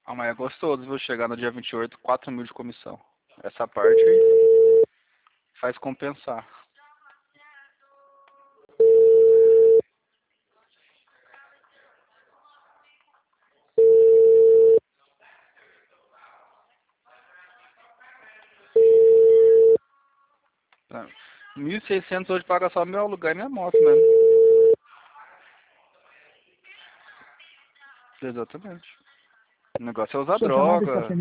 Ah, mas é gostoso, viu? Chegar no dia 28, 4 mil de comissão. Essa parte faz compensar. Tá. 1.600 hoje paga só meu aluguel e minha moto mesmo. Exatamente. O negócio é usar Sua chamada está droga. sendo